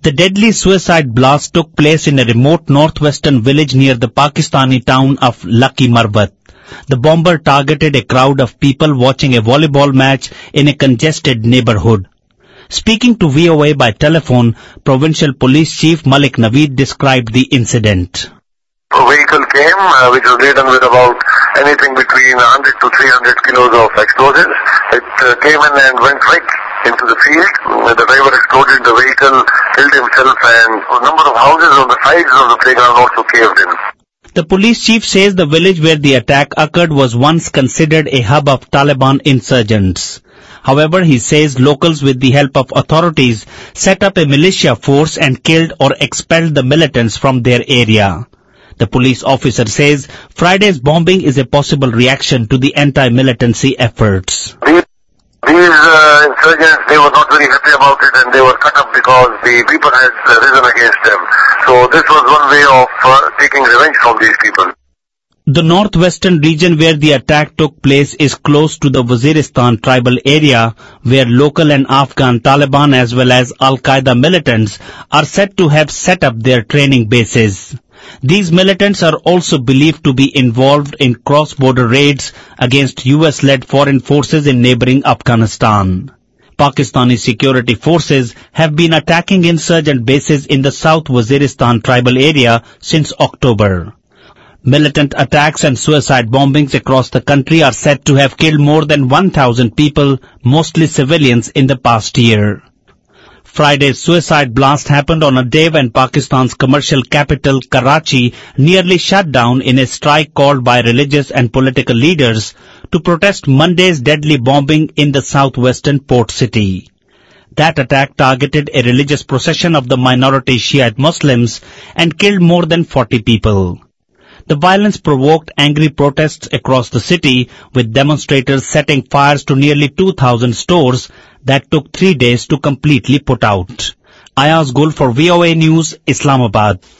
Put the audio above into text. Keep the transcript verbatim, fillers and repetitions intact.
The deadly suicide blast took place in a remote northwestern village near the Pakistani town of Lucky Marbat. The bomber targeted a crowd of people watching a volleyball match in a congested neighborhood. Speaking to V O A by telephone, Provincial Police Chief Malik Naveed described the incident. A vehicle came uh, which was laden with about anything between one hundred to three hundred kilos of explosives. It uh, came in and went right into the field. The driver exploded the vehicle, killed himself, and a number of houses on the sides of the playground also caved in. The police chief says the village where the attack occurred was once considered a hub of Taliban insurgents. However, he says locals with the help of authorities set up a militia force and killed or expelled the militants from their area. The police officer says Friday's bombing is a possible reaction to the anti-militancy efforts. These, these uh, insurgents, they were not very happy about it, and they were cut up because the people had uh, risen against them. So this was one way of uh, taking revenge from these people. The northwestern region where the attack took place is close to the Waziristan tribal area, where local and Afghan Taliban as well as Al-Qaeda militants are said to have set up their training bases. These militants are also believed to be involved in cross-border raids against U S-led foreign forces in neighboring Afghanistan. Pakistani security forces have been attacking insurgent bases in the South Waziristan tribal area since October. Militant attacks and suicide bombings across the country are said to have killed more than one thousand people, mostly civilians, in the past year. Friday's suicide blast happened on a day when Pakistan's commercial capital, Karachi, nearly shut down in a strike called by religious and political leaders to protest Monday's deadly bombing in the southwestern port city. That attack targeted a religious procession of the minority Shiite Muslims and killed more than forty people. The violence provoked angry protests across the city, with demonstrators setting fires to nearly two thousand stores that took three days to completely put out. Ayaz Gul for V O A News, Islamabad.